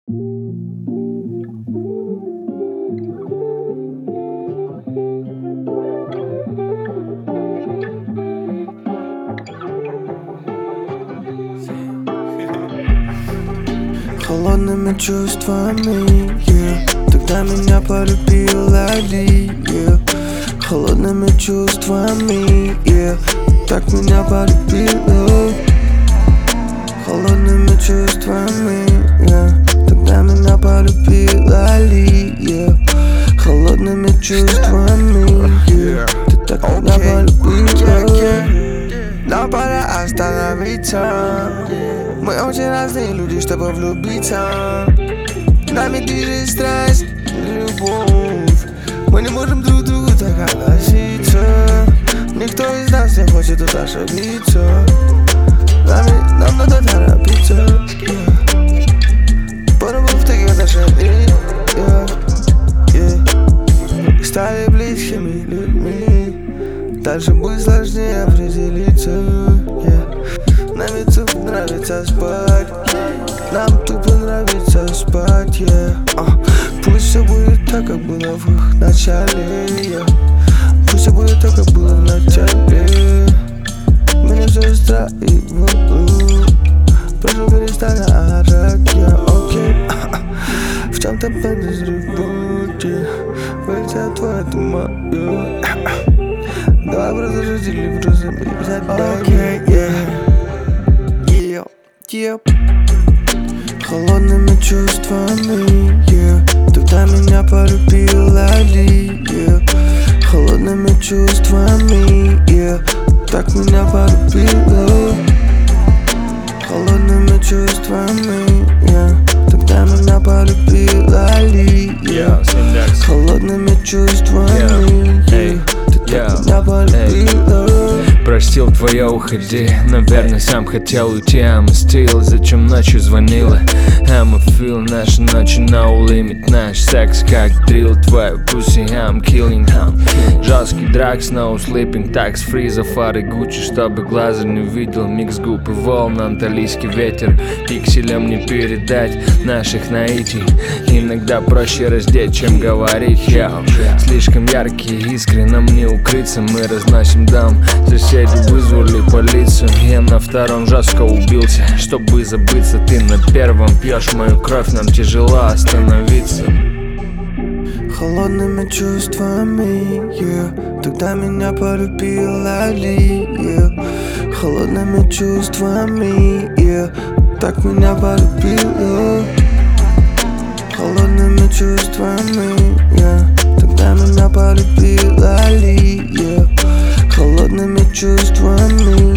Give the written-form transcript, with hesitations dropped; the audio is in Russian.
Холодными чувствами, тогда меня полюбила Ли, холодными чувствами, так меня полюбила. Холодными чувствами, тогда меня полюбила Ли, холодными чувствами, ты так меня полюбила. Нам пора остановиться. Мы очень разные люди, чтобы влюбиться. Нами движет страсть, любовь. Мы не можем друг к другу так относиться. Никто из нас не хочет тут ошибиться. Нам надо торопиться, потому в таких отношениях стали близкими людьми. Дальше будет сложнее определиться. Нам ведь тупо нравится спать. Нам тупо нравится спать, Пусть все будет так, как было в их начале, Пусть все будет так, как было в начале. Меня все устраивает. Прошу, перестань орать, окей. В чем-то подозревайте. Вылетят твой, это мое. Давай просто жители просто взять, окей, Холодными чувствами, тогда меня полюбила Ли, холодными чувствами, так меня полюбила. Холодными чувствами, тогда меня полюбила Ли, холодными чувствами, ты так меня полюбила. Простил, твоя уходи. Наверное, сам хотел уйти. I'm still, зачем ночью звонила? I'm a feel, наши ночи no limit. Наш секс как дрил, твою pussy I'm killing. Жесткий дракс, no sleeping. Tax free, за фары Гуччи, чтобы глаза не видел. Микс губ и волн, анталийский ветер. Пикселем не передать наших наитий. Иногда проще раздеть, чем говорить. Слишком яркие искры, нам не укрыться. Мы разносим дом. Соседи вызвали полицию. Я на втором жестко убился, чтобы забыться. Ты на первом пьешь мою кровь, нам тяжело остановиться. Холодными чувствами, тогда меня полюбила Ли, холодными чувствами, так меня полюбила. Холодными чувствами, тогда меня полюбила Ли, холодными чувствами.